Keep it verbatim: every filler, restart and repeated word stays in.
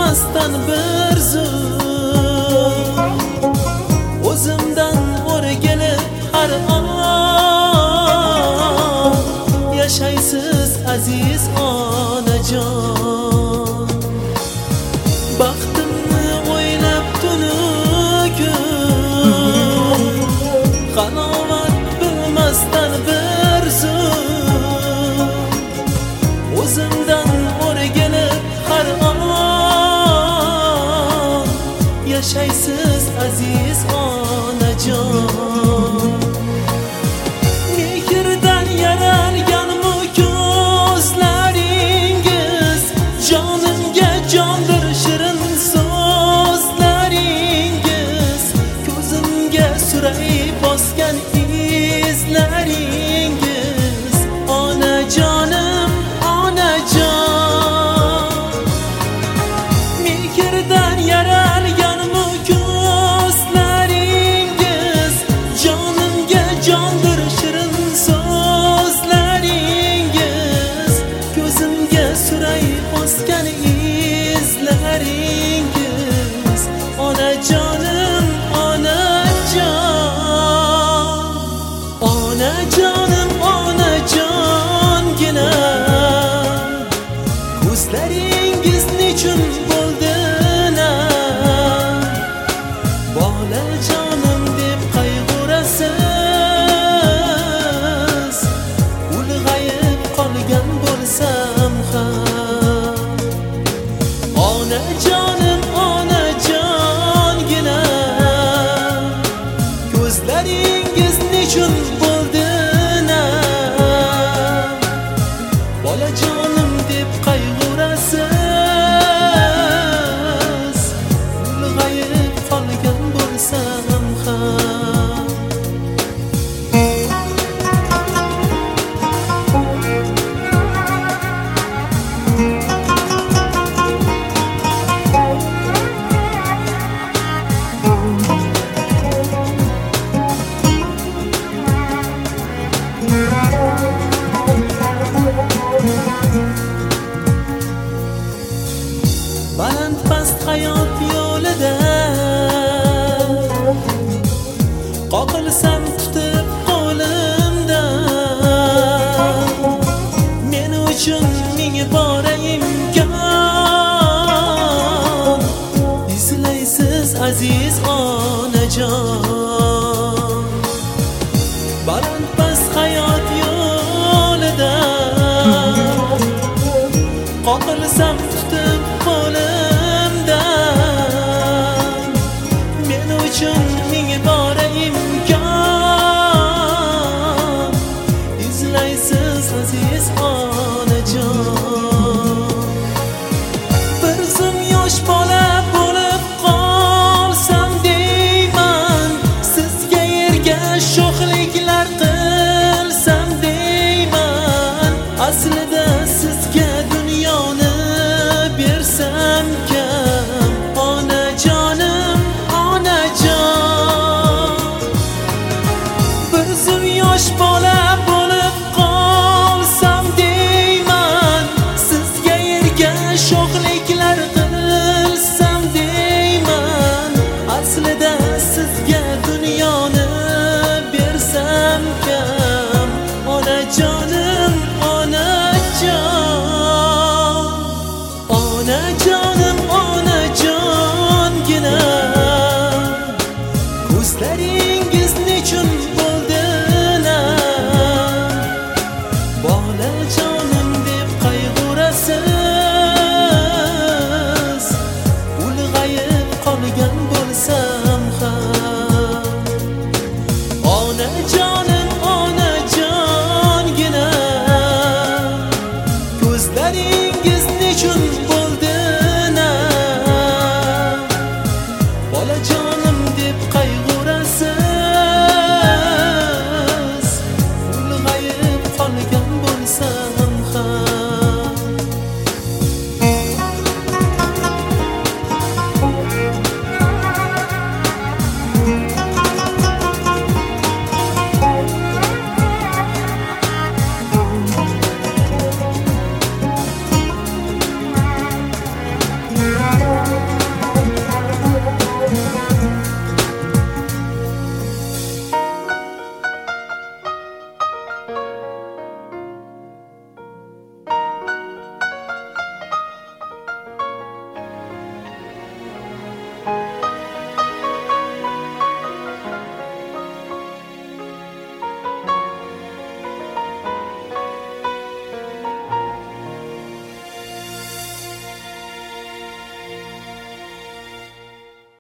bilmasdan bir zum o'zimdan o'rgilib har on yashaysiz aziz onajon. Baxtimni o'ylab tunu kun qanovat bilmasdan bir zum o'zimdan o'rgilib har on yashaysiz aziz onajon. Mehrdan yaralgan bu ko'zlaringiz jonimga jondir shirin so'zlaringiz, ko'zimga suray bosgan izlaringiz onajonim onajon. Mehrdan yaralgan bu ko'zlaringiz jonimga jondir shirin so'zlaringiz, ko'zimga suray bosgan izlaringiz onajonim onajon. Onajonim onajongina ko'zlaringiz nechun bo'ldi na bolajonim deb qayg'urasiz, ulg'ayib qolgan bo'lsam ham. Onajonim onajongina ko'zlaringiz nechun bo'ldi na bolajonim deb qayg'urasiz, ulg'ayib qolgan bo'lsam ham. Baland past hayot yo'lida qoqilsam